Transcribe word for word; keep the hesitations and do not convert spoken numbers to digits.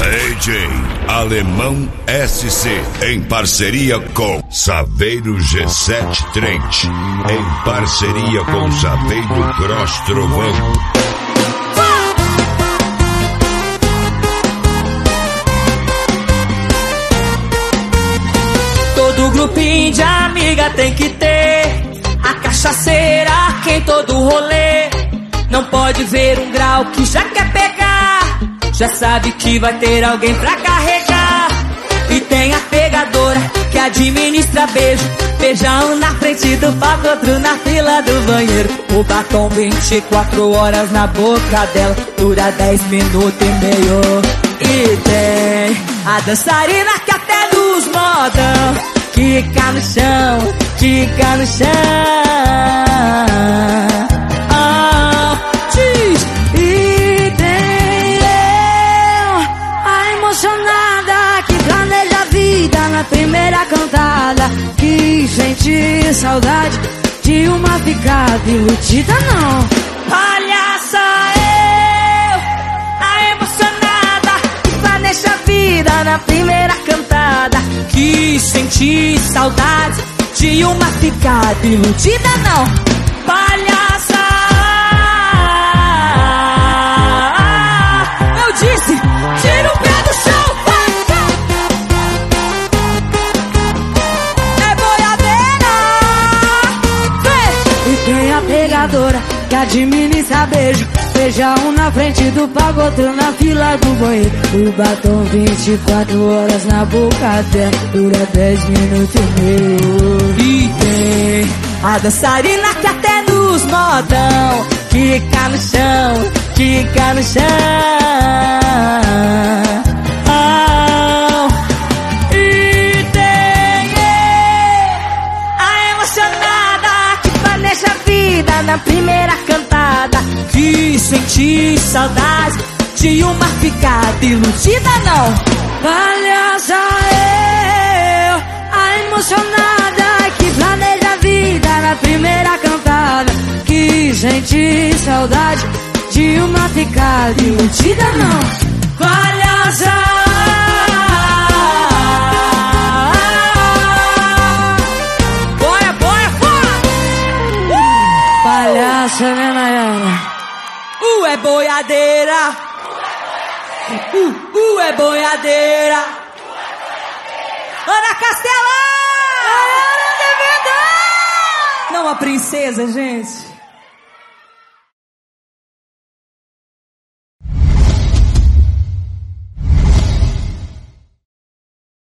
D J Alemão S C, em parceria com Saveiro G sete Trent, em parceria com Saveiro Cross Trovão. Todo grupinho de amiga tem que ter a cachaceira que em todo rolê. Não pode ver um grau que já quer pegar, já sabe que vai ter alguém pra carregar. E tem a pegadora que administra beijo, beijão na frente do palco, outro na fila do banheiro. O batom vinte e quatro horas na boca dela, dura dez minutos e meio. E tem a dançarina que até nos modão quica no chão, quica no chão. Oh, diz. E tem eu, a emocionada que planeja a vida na primeira cantada, que sente saudade de uma ficada iludida não. Palhaça eu, a emocionada que planeja a vida na primeira cantada, que senti saudade de uma ficada iludida não. Palhaça, eu disse, tira o pé do chão. É boiadeira. Vem. E tem a pegadora que administra beijo, beija um na frente do palco, outro na fila do banheiro. O batom vinte e quatro horas na boca dela, dura dez minutos e meio. E tem a dançarina que até nos modão quica no chão, quica no chão. Oh. E tem a emocionada que planeja a vida na primeira cantada, que senti saudade de uma ficada iludida não. Palhaça eu, a emocionada que planeja a vida na primeira cantada, que senti saudade de uma ficada iludida não. Palhaça, boia, boia, boia. uh! Palhaça, né, Nayara? Uh, é boiadeira. Uh, uh, é boiadeira. Ana Castela! Não, a princesa, gente.